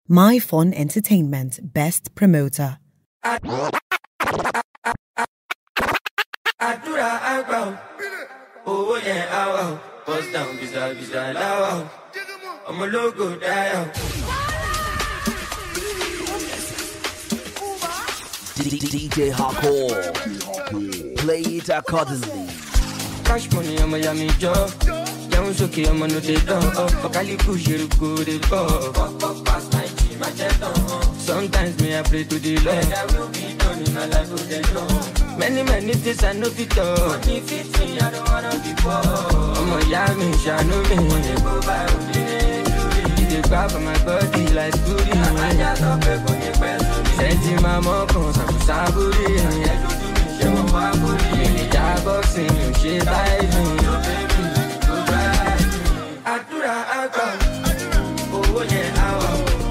My Fun Entertainment Best Promoter. I'm a logo down. DJ Hardcore. Play it accordingly. Cash money, I'm a yummy job. Young Soki, I'm a no day done. Bakaliku, Shiruku, they go. Past 90, my jet on. Sometimes me, I pray to the Lord. I will be done in my life with the Lord. Many things I know fit all. Money fit me, I don't wanna be poor. I'm a yummy, shano me. They go by, they grab my body like booty. I'm just up for the best. Senti my mom, some saburi. She won't buy booty. The job boxing, she buys me. I go. Oh, yeah, I will.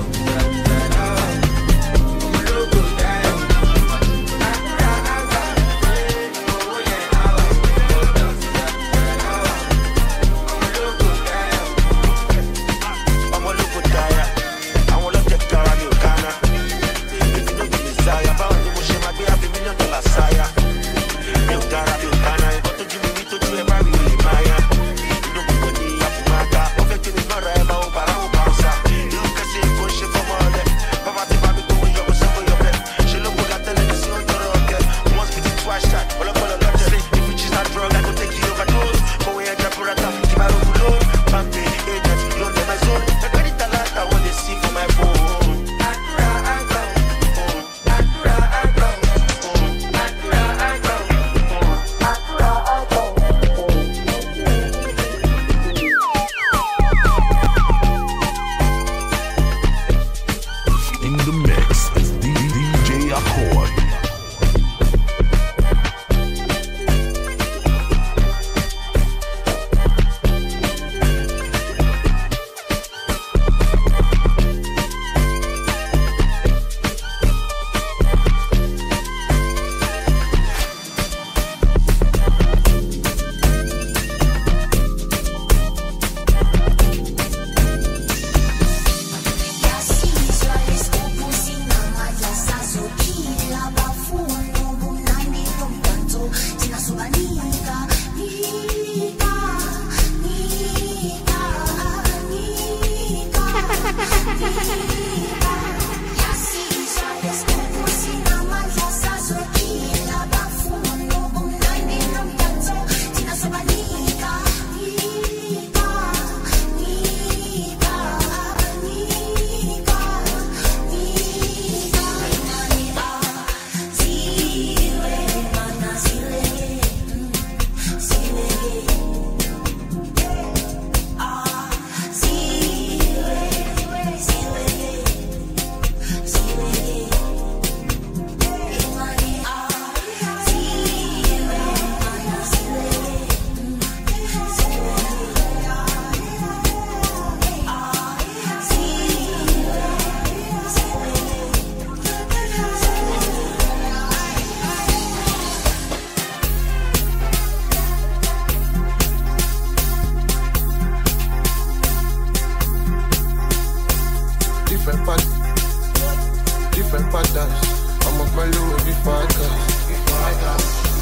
different patterns. I'm up my low before I got.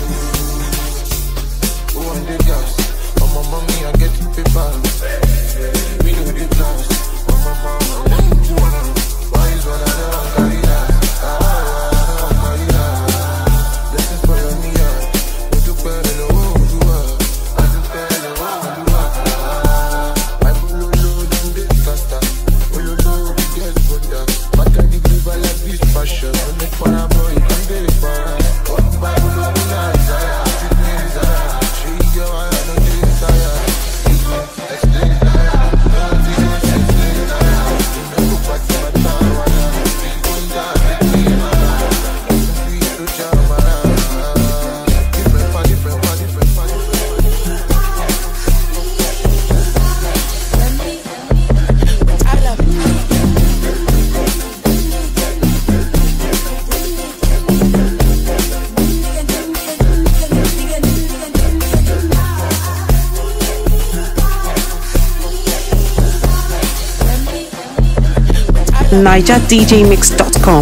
Who want the gas? On my mommy, I get the paper. We know the plans. On my mama, let me do one. Why is what I don't carry that? I don't carry that. This is for your Mia. You do better than what you are. I do better than what you are. I pull low than this tata. Pull low, we get good down. But I did live a life this passion. Don't make fun of boy, you can get it for her. What by the low, we not desire. Treat me desire. Treat your eye, I know you desire. Explain that. Don't do this, explain that. You know, but nigerdjmix.com.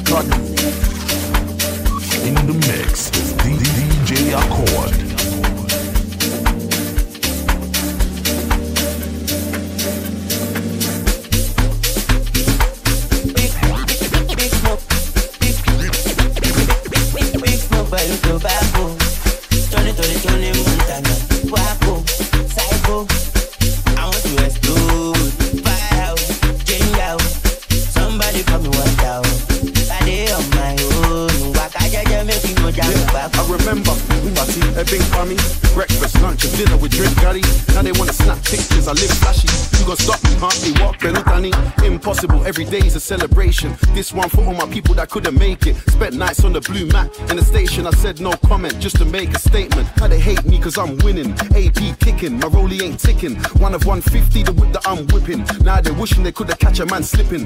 accordingly. In the mix is DJ Accord. Big smoke by the tobacco. Tony Montana. Waco, psycho. I want to explode. Fire out, change out. Somebody come me one down. I dey on my own. Waka jaja make me no jam back. I remember party, a big family. Breakfast, lunch, and dinner with drink Gary. Now they wanna snap pictures, I live flashy. You gon' stop me, can't be walk, Benutani. Impossible, every day is a celebration. This one for all my people that couldn't make it. Spent nights on the blue mat in the station. I said no comment, just to make a statement. How they hate me cause I'm winning. AP kicking, my rollie ain't ticking. One of 150, the whip that I'm whipping. Now they're wishing they could've catch a man slipping.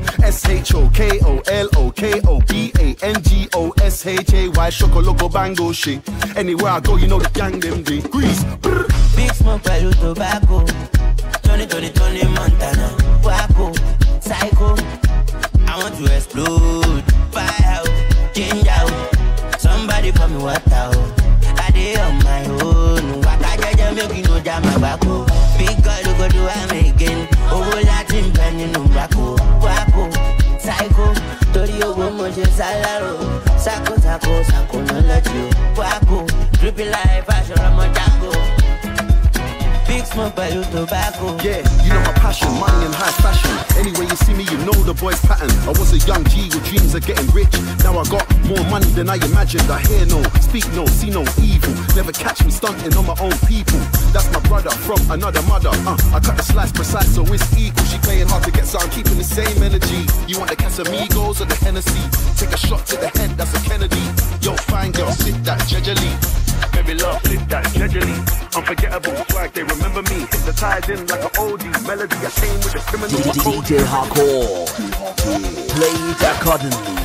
SHOKOLOKOBANGOSHAY, Shokologo Bango shit. Anywhere I go, you know the gang them day. Grease. Big smoke by the tobacco. Tony Montana. Waco, psycho. I want to explode. Fire out, change out. Somebody pour me water out. I dey on my own. Waka jaja make you no jam my back. Big girl you go do am again. Over Latin pen you no Waco, psycho. Tori owo mo je salaro. Sako no let you. Waco, drippy life fashion I'm a jago. Big smoke by the tobacco. Yeah, you know my passion, money and high fashion. Anyway you see me, you know the boy's pattern. I was a young G with dreams of getting rich. Now I got more money than I imagined. I hear no, speak no, see no evil. Never catch me stunting on my own people. That's my brother from another mother. I cut the slice precise so it's equal. She playing hard to get, so I'm keeping the same energy. You want the Casamigos or the Hennessy? Take a shot to the head, that's a Kennedy. Yo, fine girl, sit that gingerly. Baby love, flip that gingerly. Unforgettable swag, they remember me. Hypnotized in like an oldie melody. I came with the criminal DJ Hardcore. Play it accordingly.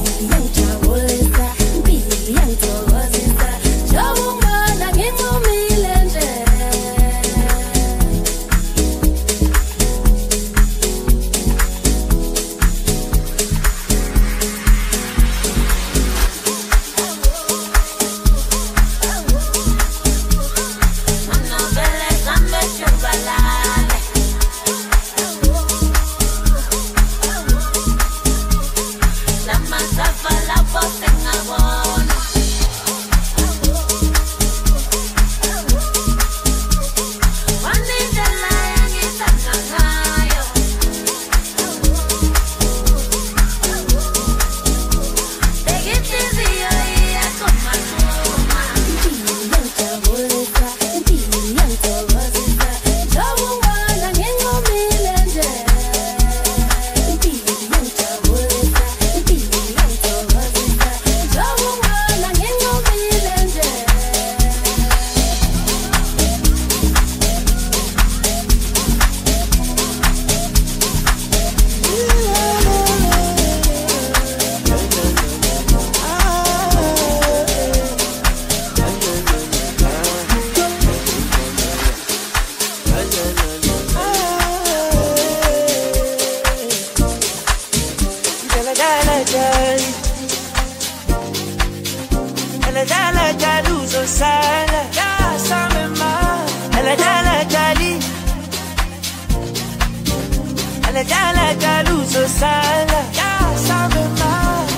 Joe, man, I can't Jala jala jaluso sala. Ya sabe más.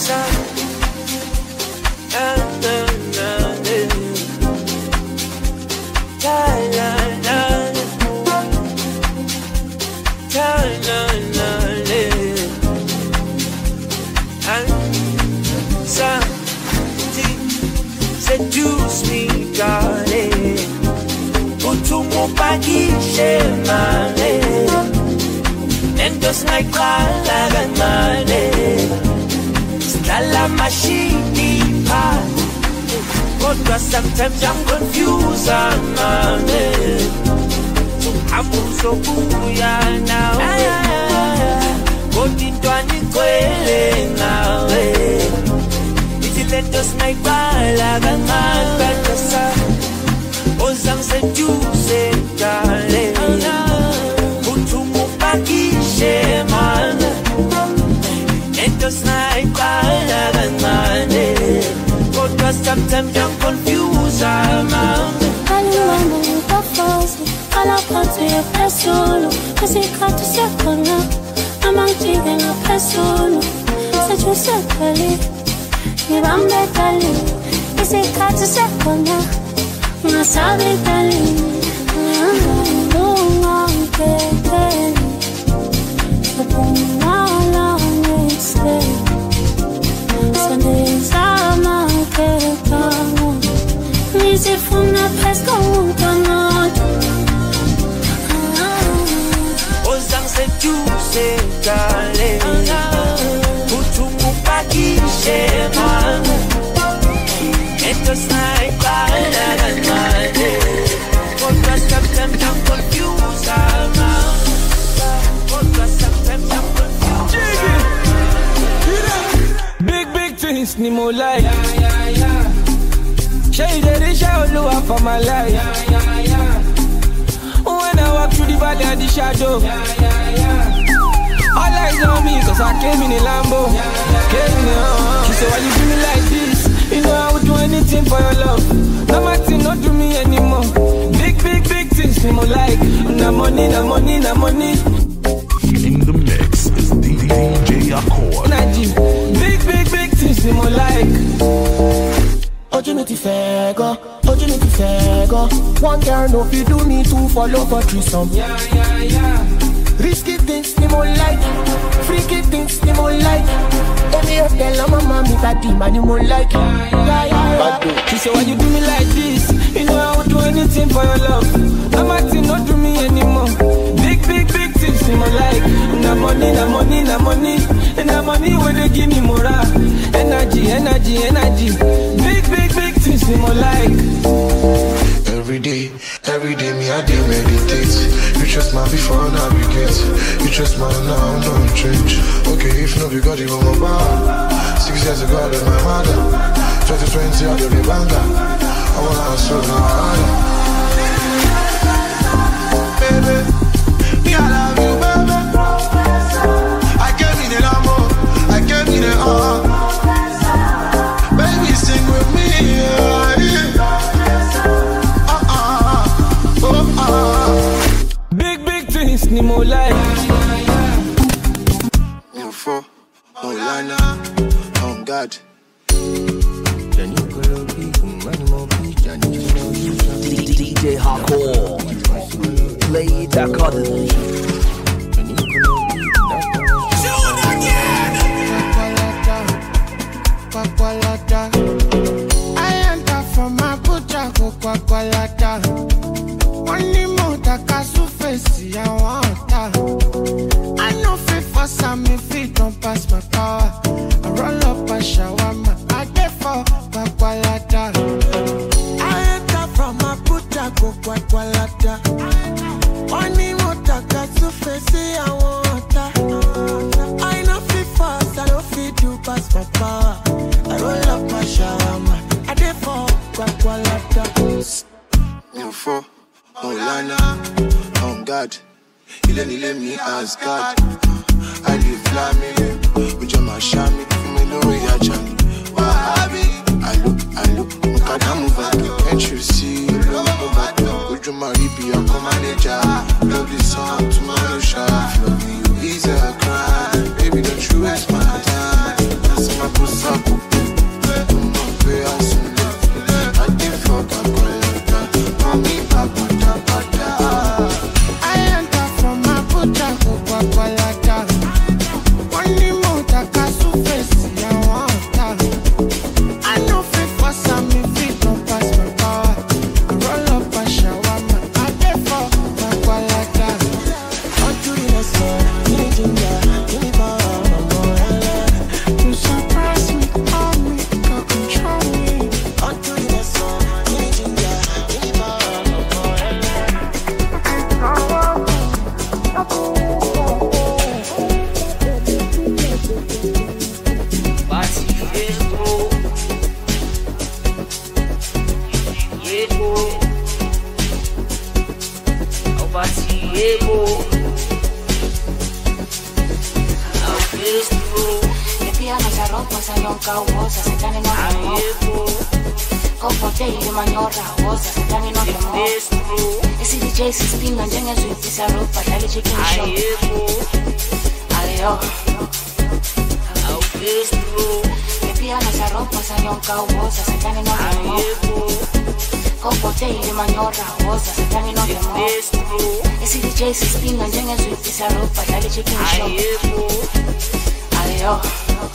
Seduce me, darling. Utumu pagi shemale. Nendos like Kalagamane. Stella machine pa. But sometimes I'm confused, I'm so booya now. What in Tony Quelle now? Is it let us make Kalagamane? Better son. Oh, I'm seducing, darling. Utumu pagi shemale. Nendos like Kalagamane. But sometimes I'm confused, I'm alla parte è solo, così canto si acconna, ma mangi nella persona, se ci sei mi bambe da lì, e se canto si acconna, ma sabe da lì, non anche te, dopo una notte, se ne sa ma che camo, mi si fu una pesca un canotte. Seduce, darling. Utumu pagi shemale. Entos like Kalagamane. But sometimes I'm confused, but sometimes I'm confused. Big things, ni mo like. Shade the show, for my life. When I walk through the valley of the shadow, all eyes on me, cause I came in a Lambo. She said, why you do me like this? You know I would do anything for your love. No matter, not do me anymore. Big things, me more like. Na money. In the mix is DJ Accord. Big things, me more like. Opportunity fair go. One girl no fi do me two follow for threesome. Risky things ni more like, freaky things ni more like. Any hotel on my mommy daddy man ni more like. She said why you do me like this? You know I would do anything for your love. I'm acting not do me anymore. Big things ni more like. Na money. And the money when they give me more energy. Big things ni more like. Every day, me I dey meditate. You trust my before navigate. You trust my now, don't change. Okay, if no, you got it on my bar. 6 years ago, I was my mother. 2020, I did a banger. I wanna hustle harder. Baby, me I love you, baby. I gave me the Lambo, I gave me the baby, sing with me, yeah. Big things ni mo like. For Olana, on God. DJ Hardcore. Play it accordingly. I enter from my butcher, go Kwakwalata. Money more takasu face, I want that. I know fit for some if it don't pass my power. I roll up a shawarma, I get for Kwakwalata. I enter from my butcher, go Kwakwalata. Money more takasu face, I want that. I know fit for some, I don't fit to pass my power. I roll up my shawarma, I get for Kwakwalata. For Olana, on God. You let me ask God. I live flaming, with your mashami, me know we are Johnny. Wahabi, I look, Mukada move back. Can't you see? Love go back. Would you marry be your manager? Love this song tomorrow, shine. Love you Le piano esa ropa, esa yonca uosa, se dan en otro Copo daily manyorra uosa, se dan en otro Ese DJ sistina, njenge sweet esa ropa, dale chicken show Ayo Le piano esa ropa, esa yonca uosa, se dan en otro Copo daily manyorra uosa, se dan en otro Ese DJ sistina, njenge sweet esa ropa, dale chicken show Ayo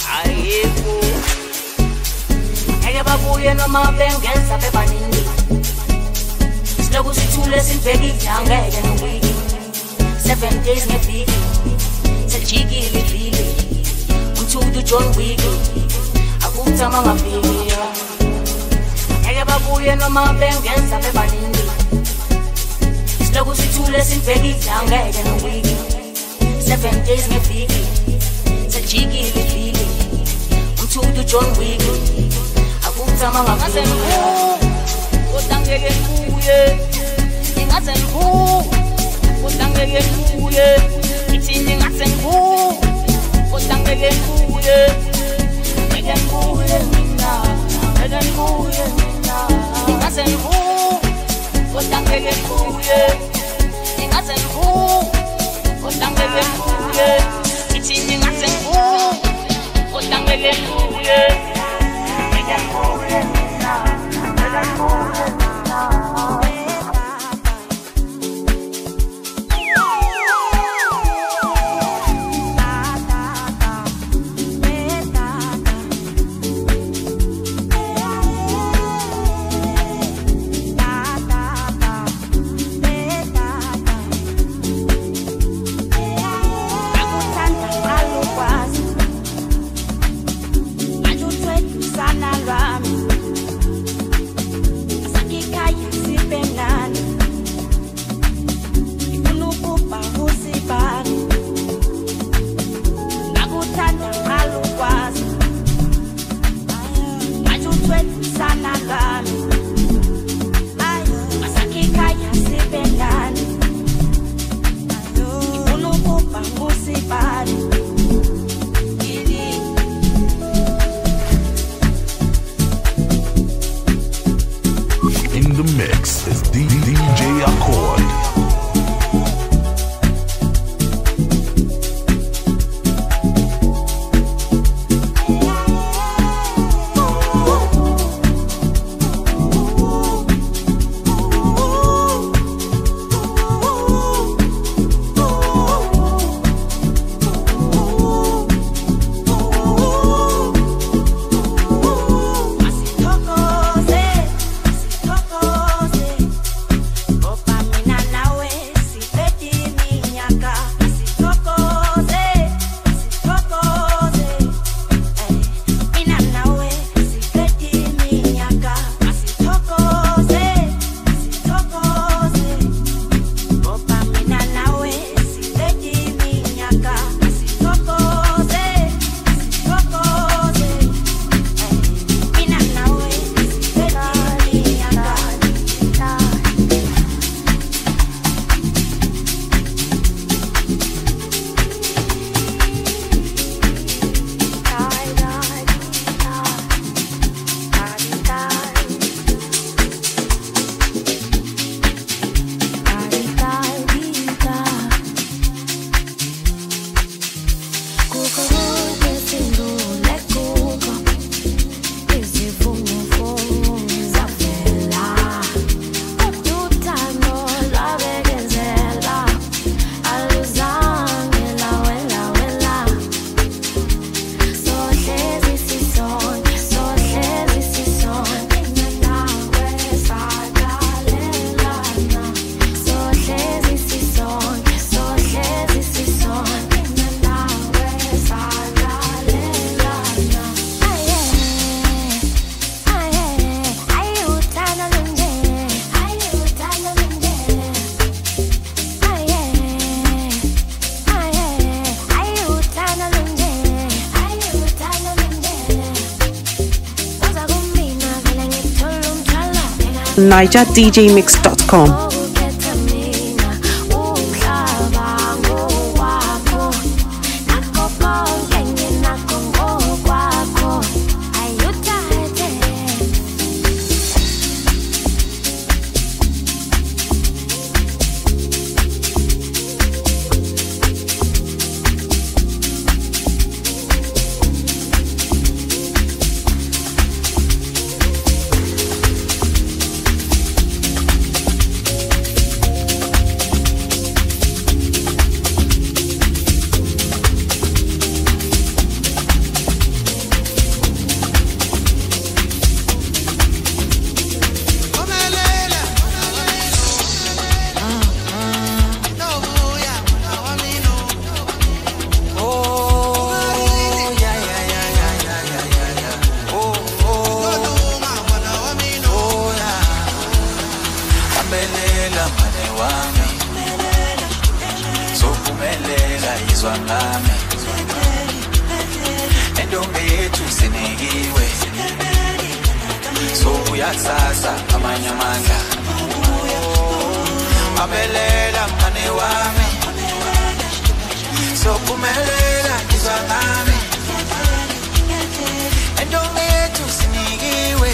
Eke babuye noma bengenza bebaningi Siloku sithule sibhekile angeke nowiki 7 days ngeviki Sejikile iviki Umthudu John Wick Akutama ngaviki Eke babuye noma bengenza bebaningi Siloku sithule sibhekile angeke nowiki 7 days ngeviki Sejikile iviki Umthudu John Wick Akutama ngaviki Kodangeke kuye Ingaze ngu Kodangeke kuye Ithini ngaze ngu Kodangeke kuye Ngeke kuye mina Ngeke kuye mina Ingaze ngu Kodangeke kuye Ingaze ngu Kodangeke kuye Ithini ngaze ngu Kodangeke kuye Ngeke kuye mina Ngeke kuye mina In the mix is DJ Accord. NigerDJMix.com. izwangami endombetu sinekiwe so uyakusasa amanye amandla abelela mane wami so kumelela izwangami endombetu sinekiwe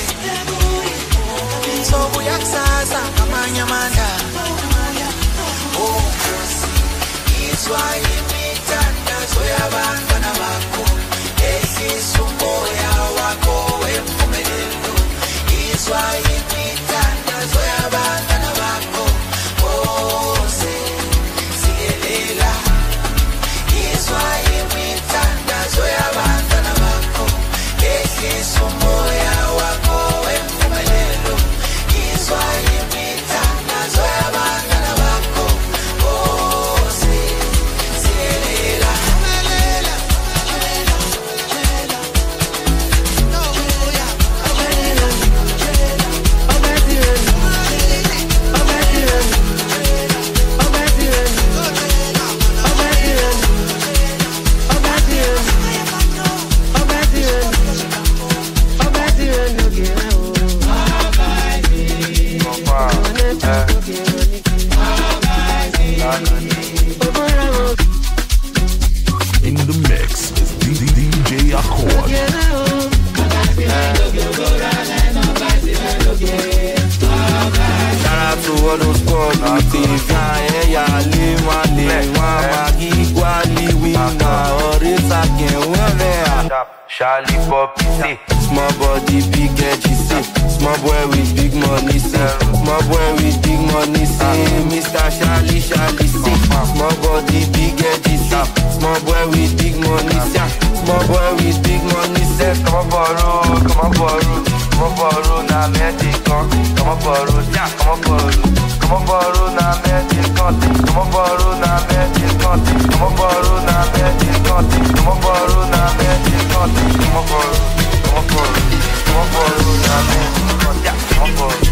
so uyakusasa amanye amandla oh Swahili mitanda soyabangana bakho esisumoya wakho wempumelelo Swahili mitanda soyabangana bakho ose sigelela Swahili mitanda soyabangana bakho esisumoya wakho wempumelelo Swahili mitanda soyabangana bakho In the mix is DJ Accord. Shout out to all those squad active. Yeah, live one day, one magi, quali winner, or it's again, one there. Charlie Poppy, say, small body, big edgy, say, small boy with big money, say, small boy with big money, say, Mr. Charlie, say, small body, big edgy, say, small boy with big money, say, small boy with big money, say, come on borrow, na magic, come on borrow, yeah, come on borrow, na magic, come on borrow, na magic, come on borrow, na magic, come on borrow, na magic, come on borrow, na magic, yeah, come on borrow.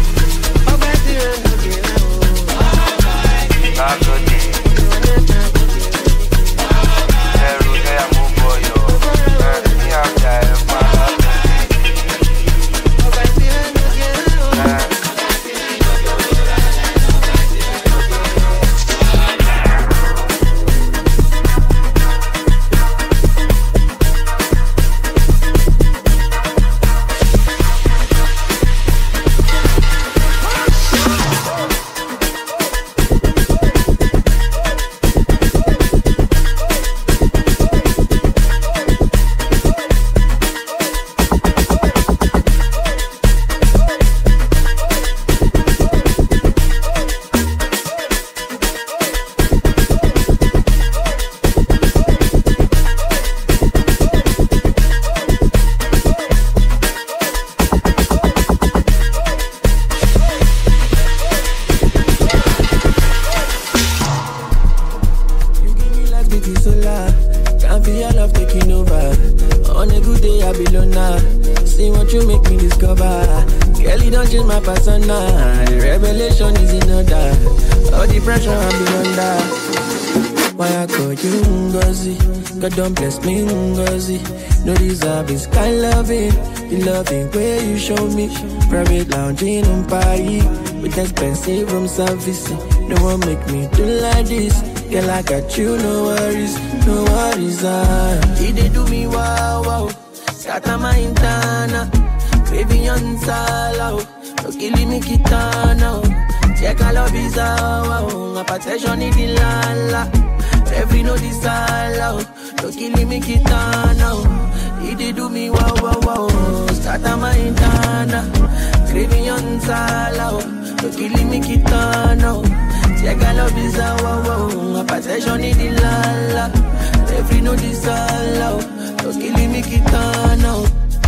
Don't bless me, Ngozi. No deserve is kind loving. The loving where you show me. Private lounging on Paris with expensive room service. No one make me do like this. Girl, I got you, no worries, no worries. They do me wow, wow. Scatter my intana. Craving on sala. No killing me kitana. Check all of his wow. A protection in the lala. Every no disallow. No killing me kitana. He did do me wow wow wow. Start my intana. Craving on sala. No killing me kitana. Check all of this wow wow. A possession in the lala. Every no disallow. No killing me kitana.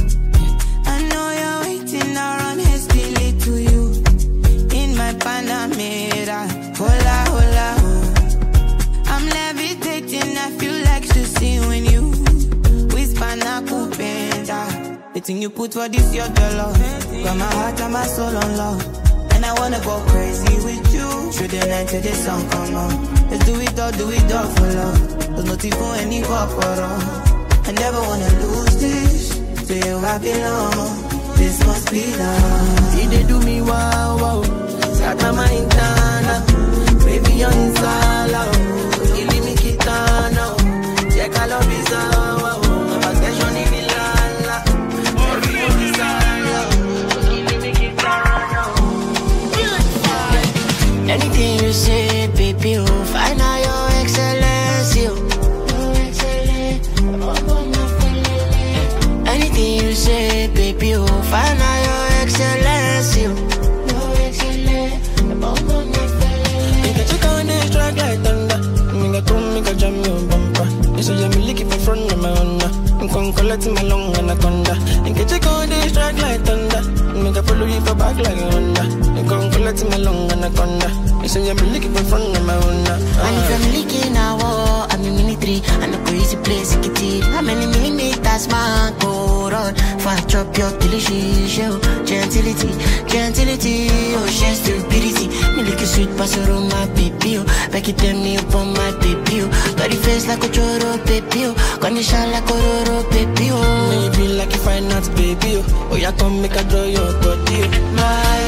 I know you're waiting around hastily to you. In my Panamera. Hola hola. I'm levitating, I feel like to see when you whisper na kupenda. The thing you put for this your dollar. Got my heart and my soul on love. And I wanna go crazy with you. Through the night till the sun come on. Let's do it all for love. There's no loyalty for any corporal. I never wanna lose this. To you I belong. This must be love. You did do me wow wow. Scatter my internal. Baby on insala. You leave me kitana. Check I love is wow. My attention in the lala. Baby on insala. You leave me kitana. Anything you say, baby, you'll find out your excellence. Anything you say, baby, you'll find out your excellence. Make a check on this track like thunder. Make a come, make a jam your bumper. You say you're looking for front of my honor. I'm going to collect my long anaconda. Make a check on this track like thunder. Make a follow you for back like a Honda. I'm going to collect my long anaconda. You say I'm looking for front of my honor. And if I'm leaking now, I'm in military. And the crazy place, you get it. How many millimeters, man, go run? For I drop your delicious show. Gentility, gentility, oh, she's stupidity. Me look a sweet passer on my baby, oh. Back it tell me up on my baby, oh. Got the face like a choro, baby, oh. Condition like a roro, baby, oh. Maybe like a fine arts, baby, oh. Oh, yeah, come make a draw your body, oh. My,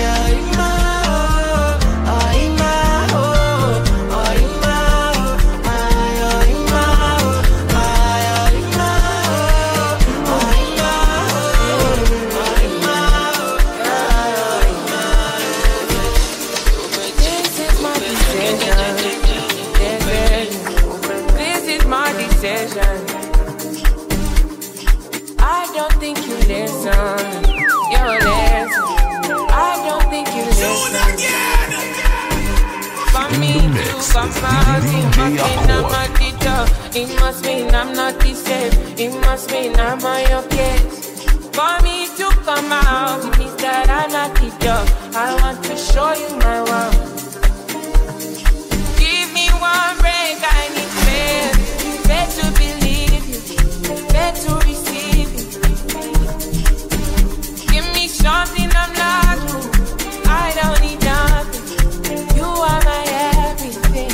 it must mean I'm not the same. It must mean I'm on your case. For me to come out, it means that I'm not the job. I want to show you my world. Give me one break, I need faith. Faith to believe you, faith to receive you. Give me something I'm not. I don't need nothing. You are my everything.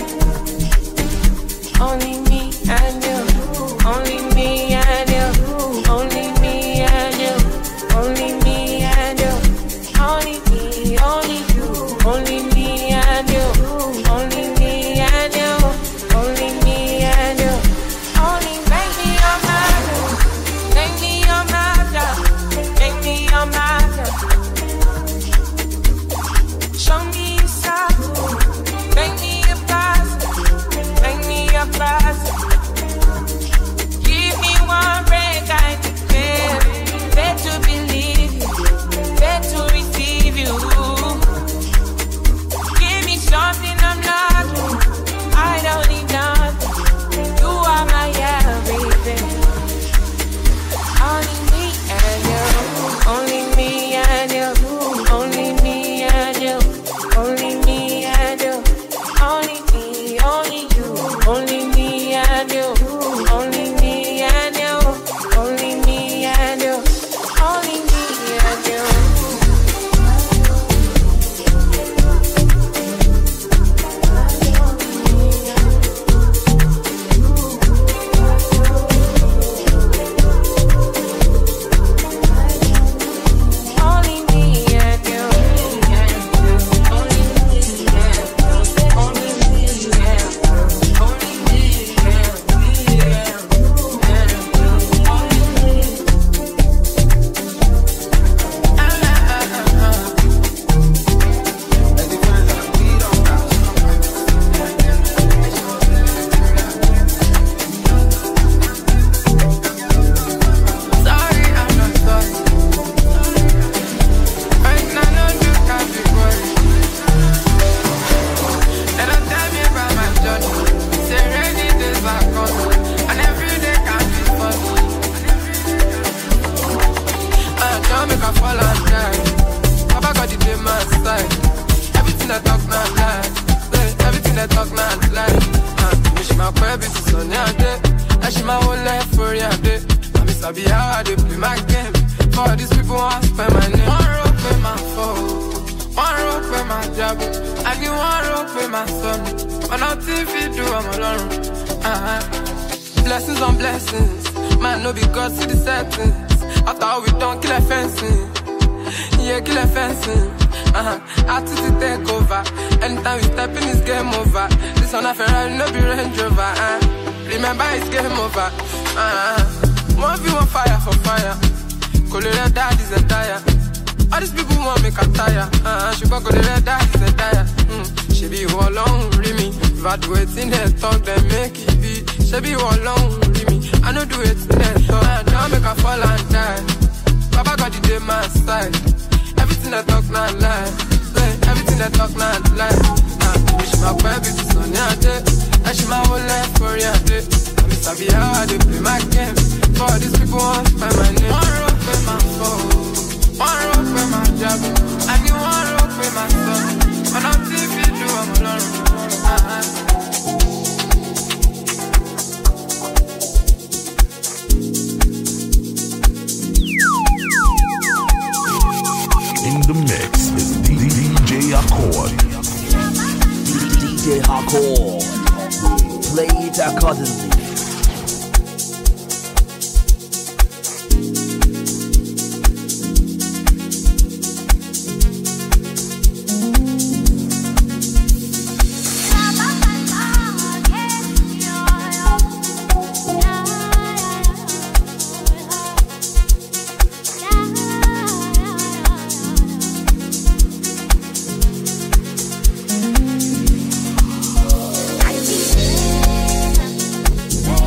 Only me and you, only me and you, only me and you, only me and you, only me, only you, only me and you, only me and you, only me and you, only make me your master, make me your master, make me your master. Show me your side, make me your pastor, make me your pastor. Give me one break, I declare. Faith to believe you, faith to receive you. Give me something I'm not. I don't need nothing. You are my everything. Only me and you, only me and you, only me and you, only me and you, only me, only you, only me and you, only me and you, only me and you, only me and you. Only me and you. Only me and only me and only me sorry, I'm not sorry. Right now, no, you can't be worried. They don't tell me about my journey. Say rainy days are coming, and every day can be fun. Don't make a fall and die. Papa got the day my side. Everything I talk not lie. Everything I talk not lie. Wish my baby to Sunny and day. I should my whole life for you day. I miss I be how I dey play my game. For these people want spend my name. One rope with my phone, one rope with my job. I give one rope with my son. But nothing if you do, I'm alone. Blessings on blessings. Man, no be God, see the settings. After all we done, kill a fencing. Yeah, kill a fencing. Attitude take over. Anytime we step in, it's game over. This one a Ferrari, no be Range Rover. Remember, it's game over. One view on fire for fire. Color dad is a tire. All these people want make a tire. She got color dad is a tire. She be all alone, read me. If I do it in her talk, then make it be. She be all alone, read me. I know do it in her talk. Now make her fall and die. Baba got the day my side. Everything I talk not lie. Everything I talk not lie. She my baby to Sunny a day. And she my whole life for a day. I miss I be how I dey play my game. For these people want to find my name. One rope with my phone. One rope with my job. I need one rope with my son. And I'm TV do I'm alone. In the mix is DJ Accord. DJ Accord. Play it accordingly. Yeah.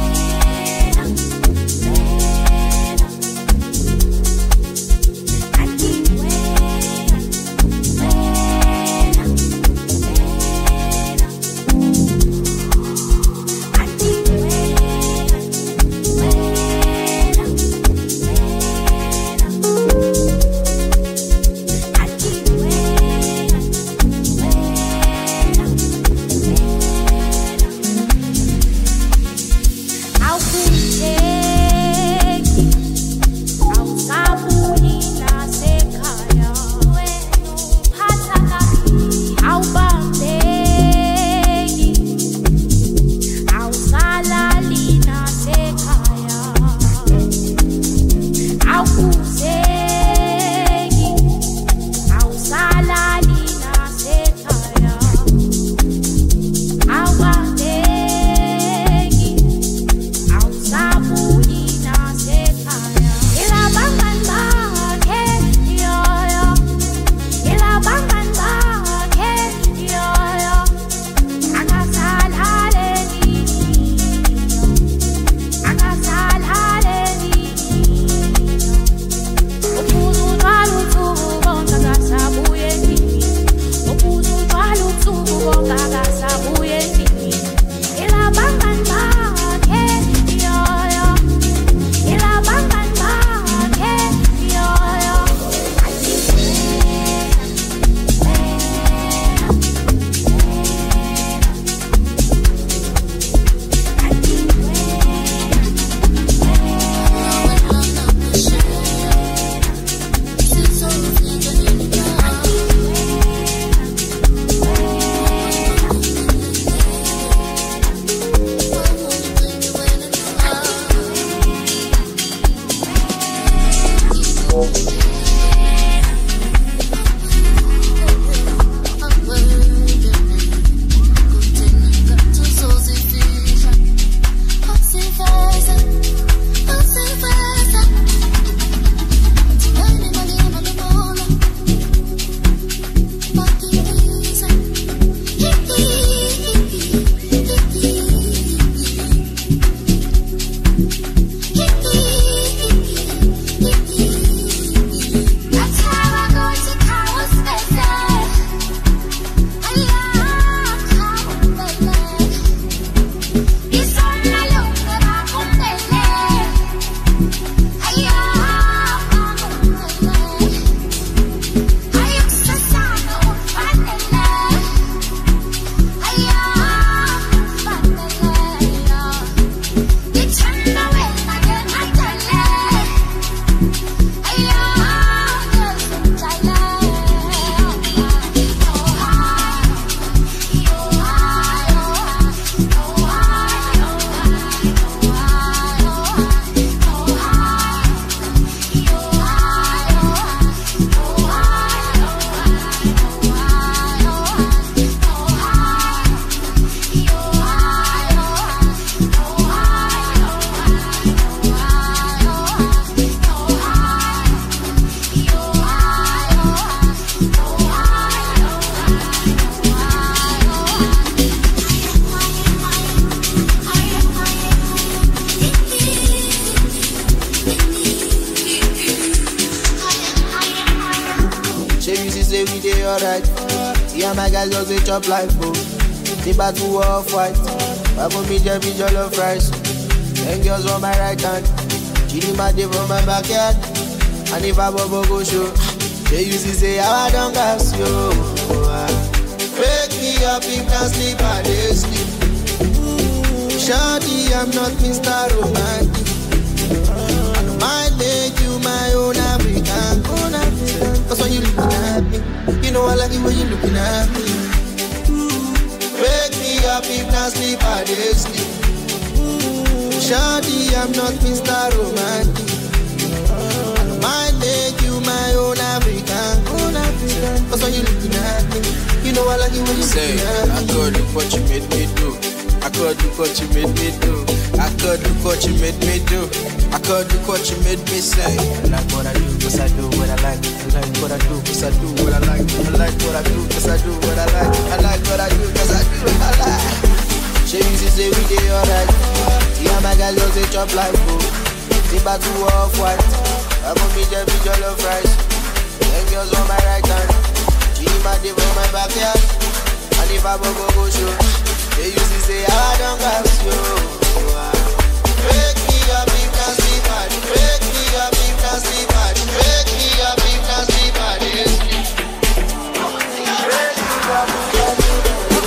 we dey alright. See how my guys just dey chop life, oh. The battle off white. I go meet them with jollof rice. Then girls on my right hand. Chili my day from my backyard. And if I go show, they used to say how I don't gas you. Wake me up if I sleep, I dey sleep. Shawty, I'm not Mr. Romantic. I don't mind make you my own African. That's why you looking at me. You know I like it when you looking at me. Wake me up if I sleep, I dey sleep. Shawty, I'm not Mr. Romantic. I don't mind make you my own African. That's why you looking at me. You know I like it when you looking at me. I could look what you made me do. I could look what you made me do. I could look what you made me do. I could look what you made me say. I like what I do, cause I do what I like. I like what I do, cause I do what I like. I like what I do, cause I do what I like. I like what I do, cause I do what I like. She used to say we dey alright. See how my guys just dey chop like food. The battle off white. I go meet them with jollof rice. Then girls on my right hand. Chili my day from my backyard. And if I go show, they used to say how I don't gas you. Wake me up if I sleep, wake me up if I sleep, wake me up if I sleep, I dey sleep. Wake me up if I sleep.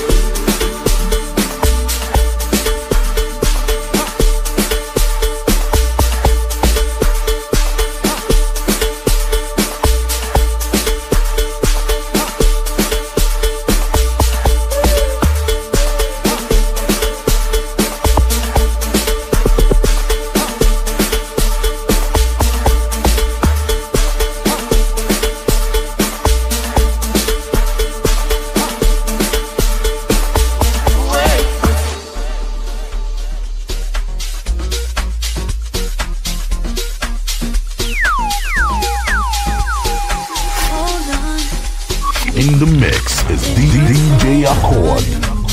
In the mix is DJ Accord.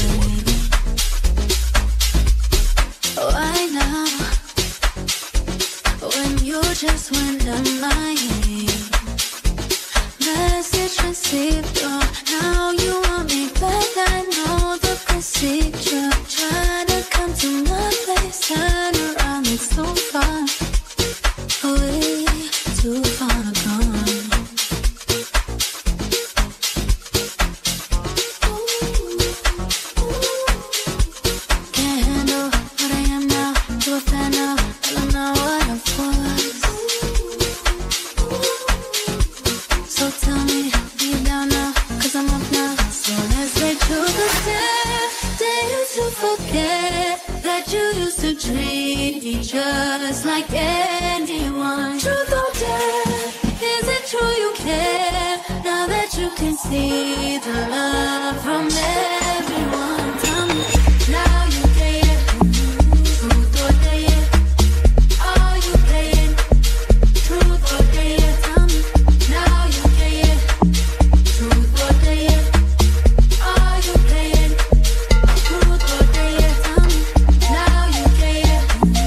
Why now? When you just went online, message received. Oh, now you want me back. I know the procedure. Try to come to my place, turn around. It's so far away, too far gone. Just like anyone. Truth or dare, is it true you care? Now that you can see the love from everyone. Tell me, now you playing. Truth or dare, are you playing? Truth or dare, tell me, now you playing. Truth or dare, are you playing? Truth or dare, tell me, now you playing.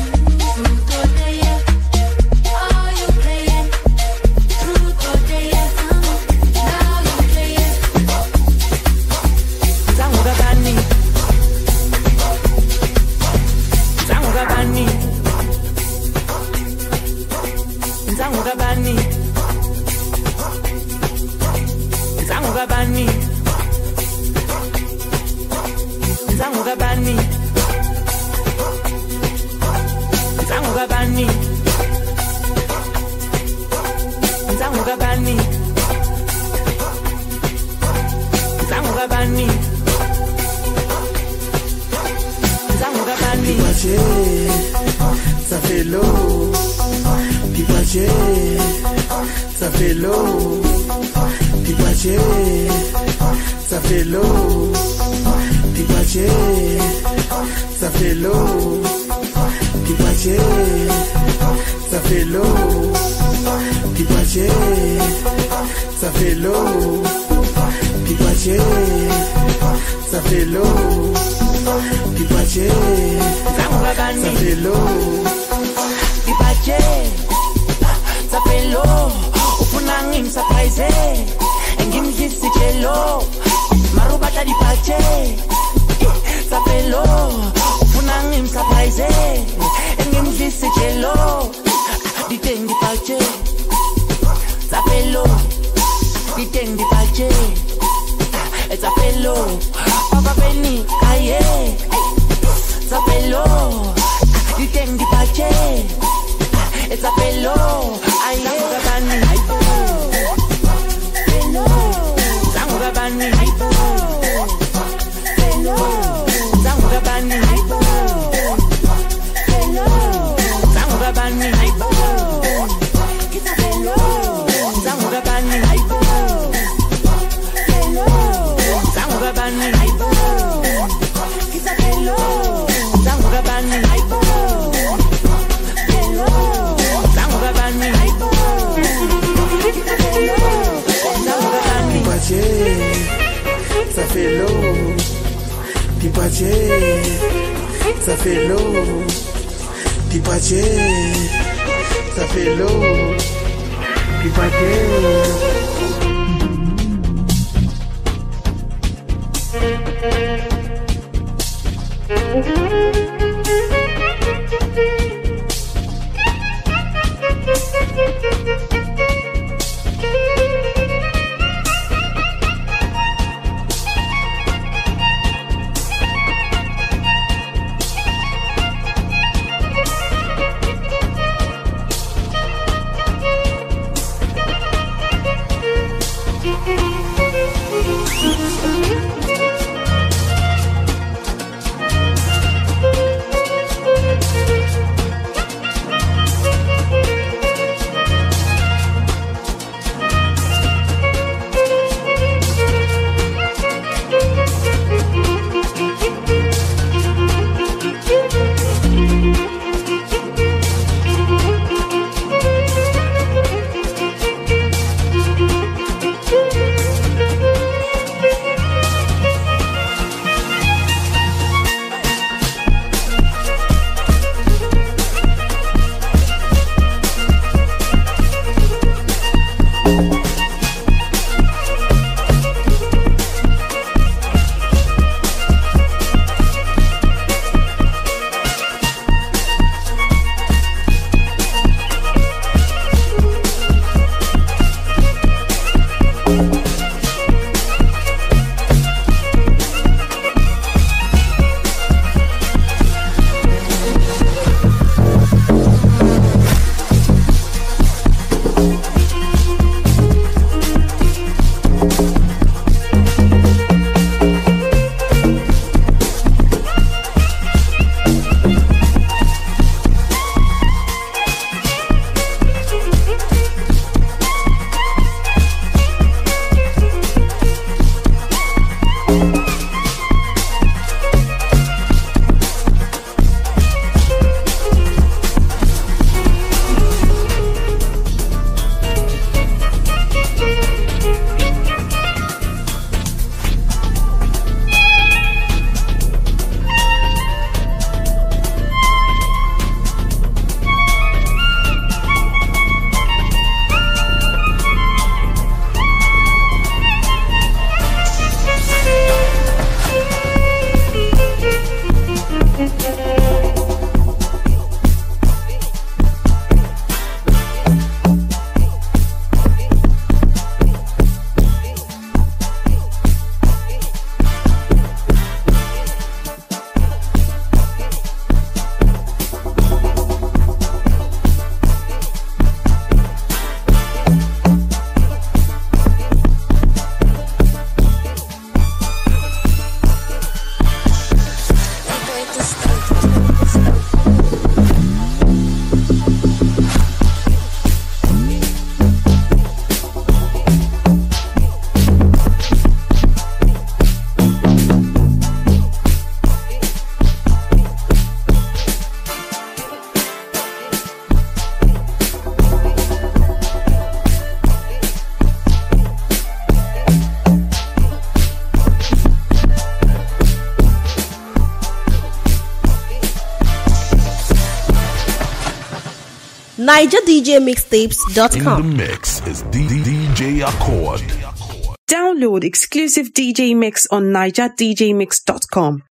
Ça fait l'eau, Pipaché, ça fait l'eau, Pipaché, ça fait l'eau, Pipaché, ça fait l'eau, Pipaché, ça fait l'eau, Pipaché, ça fait l'eau, Pipaché, ça fait l'eau, Pipaché, ça fait l'eau. Pipache, sa pelo, upunangin sa paise. ngimzisi jello marubata dipache sapelo ufuna ngimsurprise ngimzisi jello diteng dipache sapelo diteng dipache sapelo papa beni aye sapelo diteng dipache sapelo aye babani hello zangu babani hello zangu babani hello zangu babani hello zangu babani hello zangu babani kisa hello zangu babani hello zangu babani Pipache, ça fait l'eau. Pipache, ça fait l'eau. Pipache, ça fait l'eau. Pipache. NigerDJMixtapes.com. In the mix is DJ Accord. Download exclusive DJ mix on NigerDJMix.com.